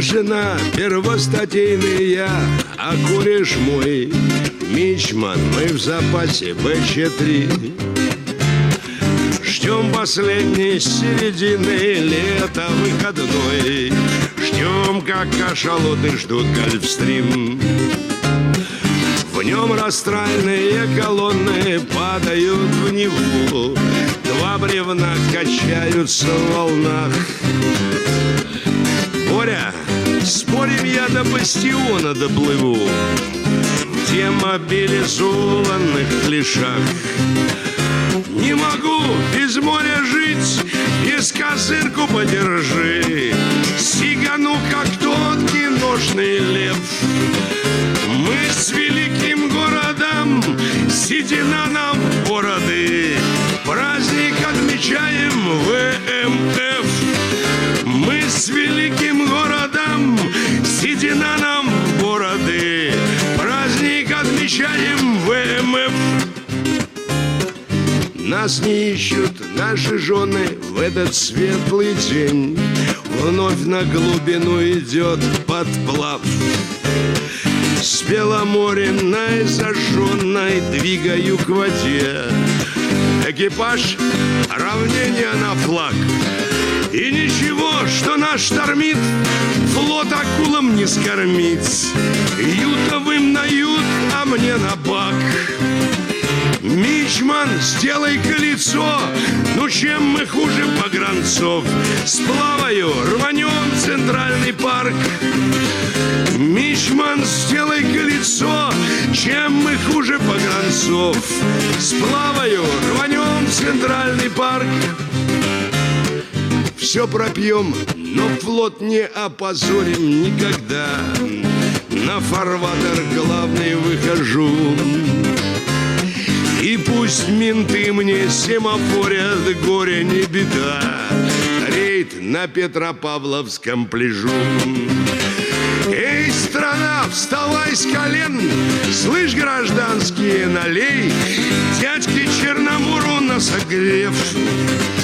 старшина первостатейный я, а куриш мой мичман, мы в запасе БЧ-3. Ждем последней середины лета выходной. Ждем, как кашалоты ждут Гольфстрим. В нем растральные колонны падают в Неву. Два бревна качаются в волнах. Боря, спорим, я до бастиона доплыву в демобилизованных клишах. Не могу без моря жить, без козырку подержи. Сигану, как тот киношный лев. Мы с великим городом, седина нам в бороды. Праздник отмечаем ВМФ. Мы с великим городом, седина нам в бороды. Праздник отмечаем ВМФ. Нас не ищут наши жены в этот светлый день. Вновь на глубину идет подплав. С Беломоренной зажженной двигаю к воде. Экипаж, равнение на флаг. И ничего, что нас штормит, флот акулам не скормить. Ютовым на ют, а мне на бак. Мичман, сделай колесо, ну чем мы хуже погранцов? Сплаваю, рванем в Центральный парк. Мичман, сделай колесо, чем мы хуже погранцов? Сплаваю, рванем в Центральный парк. Все пропьем, но флот не опозорим никогда. На фарватер главный выхожу. И пусть менты мне семафорят, горе не беда. Рейд на Петропавловском пляжу. Эй, страна, вставай с колен, слышь, гражданские, налей дядьке Черномору на согрев.